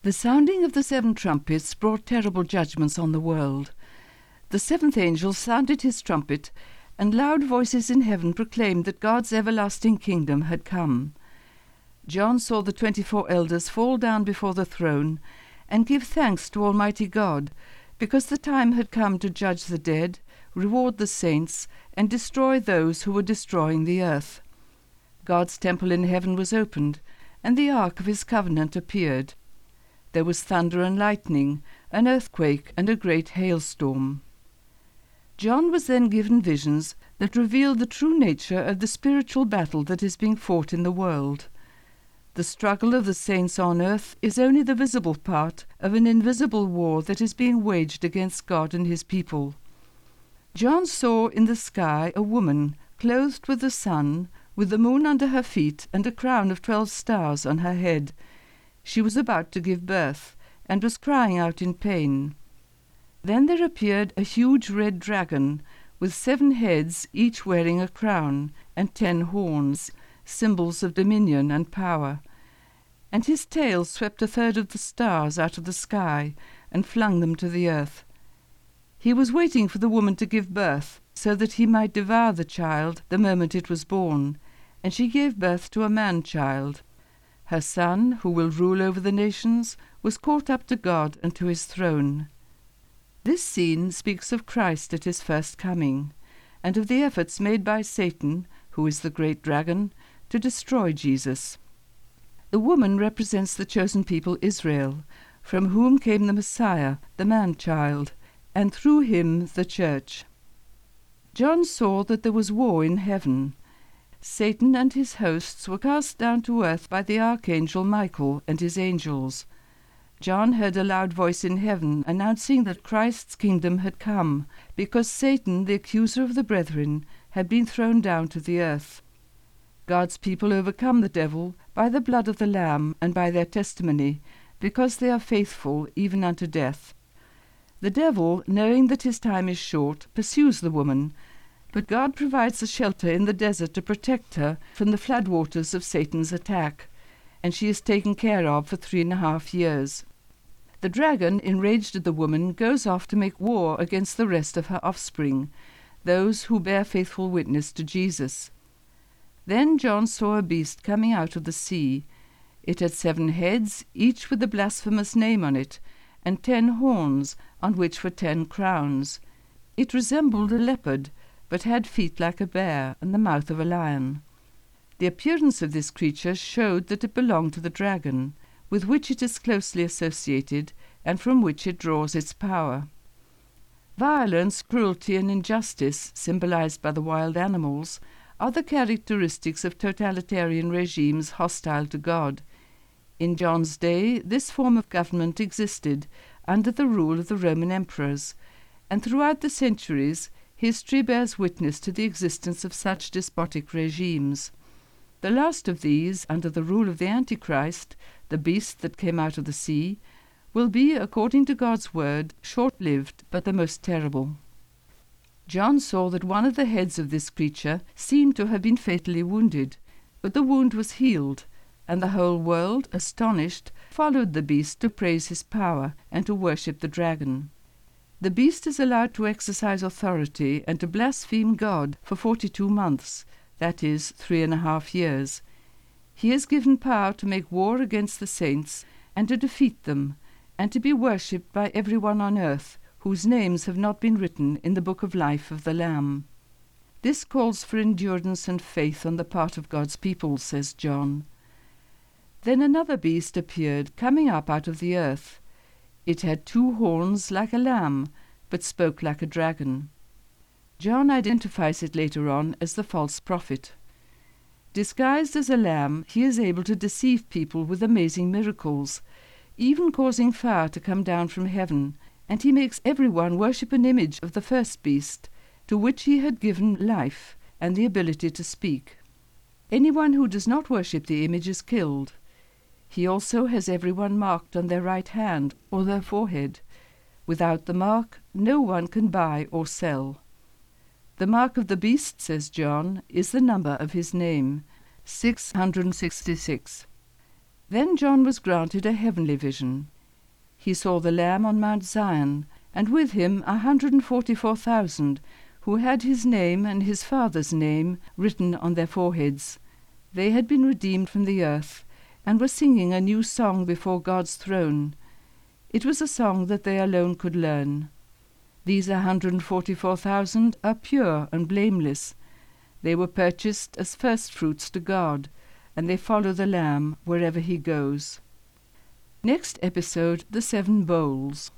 The sounding of the 7 trumpets brought terrible judgments on the world. The 7th angel sounded his trumpet, and loud voices in heaven proclaimed that God's everlasting kingdom had come. John saw the 24 elders fall down before the throne and give thanks to Almighty God, because the time had come to judge the dead, reward the saints, and destroy those who were destroying the earth. God's temple in heaven was opened, and the ark of his covenant appeared. There was thunder and lightning, an earthquake, and a great hailstorm. John was then given visions that revealed the true nature of the spiritual battle that is being fought in the world. The struggle of the saints on earth is only the visible part of an invisible war that is being waged against God and his people. John saw in the sky a woman clothed with the sun, with the moon under her feet and a crown of 12 stars on her head. She was about to give birth, and was crying out in pain. Then there appeared a huge red dragon, with 7 heads, each wearing a crown, and 10 horns, symbols of dominion and power. And his tail swept 1/3 of the stars out of the sky, and flung them to the earth. He was waiting for the woman to give birth, so that he might devour the child the moment it was born, and she gave birth to a man-child. Her son, who will rule over the nations, was caught up to God and to his throne. This scene speaks of Christ at his first coming, and of the efforts made by Satan, who is the great dragon, to destroy Jesus. The woman represents the chosen people Israel, from whom came the Messiah, the man-child, and through him the church. John saw that there was war in heaven. Satan and his hosts were cast down to earth by the archangel Michael and his angels. John heard a loud voice in heaven announcing that Christ's kingdom had come, because Satan, the accuser of the brethren, had been thrown down to the earth. God's people overcome the devil by the blood of the Lamb and by their testimony, because they are faithful even unto death. The devil, knowing that his time is short, pursues the woman, but God provides a shelter in the desert to protect her from the floodwaters of Satan's attack, and she is taken care of for 3.5 years. The dragon, enraged at the woman, goes off to make war against the rest of her offspring, those who bear faithful witness to Jesus. Then John saw a beast coming out of the sea. It had 7 heads, each with a blasphemous name on it, and 10 horns, on which were 10 crowns. It resembled a leopard, but had feet like a bear and the mouth of a lion. The appearance of this creature showed that it belonged to the dragon, with which it is closely associated, and from which it draws its power. Violence, cruelty, and injustice, symbolized by the wild animals, are the characteristics of totalitarian regimes hostile to God. In John's day, this form of government existed under the rule of the Roman emperors, and throughout the centuries, history bears witness to the existence of such despotic regimes. The last of these, under the rule of the Antichrist, the beast that came out of the sea, will be, according to God's word, short-lived but the most terrible. John saw that one of the heads of this creature seemed to have been fatally wounded, but the wound was healed, and the whole world, astonished, followed the beast to praise his power and to worship the dragon. The beast is allowed to exercise authority and to blaspheme God for 42 months, that is, 3.5 years. He is given power to make war against the saints and to defeat them, and to be worshipped by everyone on earth whose names have not been written in the book of life of the Lamb. This calls for endurance and faith on the part of God's people, says John. Then another beast appeared, coming up out of the earth. It had 2 horns like a lamb, but spoke like a dragon. John identifies it later on as the false prophet. Disguised as a lamb, he is able to deceive people with amazing miracles, even causing fire to come down from heaven, and he makes everyone worship an image of the first beast, to which he had given life and the ability to speak. Anyone who does not worship the image is killed. He also has everyone marked on their right hand or their forehead. Without the mark, no one can buy or sell. The mark of the beast, says John, is the number of his name, 666. Then John was granted a heavenly vision. he saw the Lamb on Mount Zion, and with him 144,000, who had his name and his father's name written on their foreheads. They had been redeemed from the earth, and were singing a new song before God's throne. It was a song that they alone could learn. These 144,000 are pure and blameless. They were purchased as firstfruits to God, and they follow the Lamb wherever he goes. Next episode, The 7 Bowls.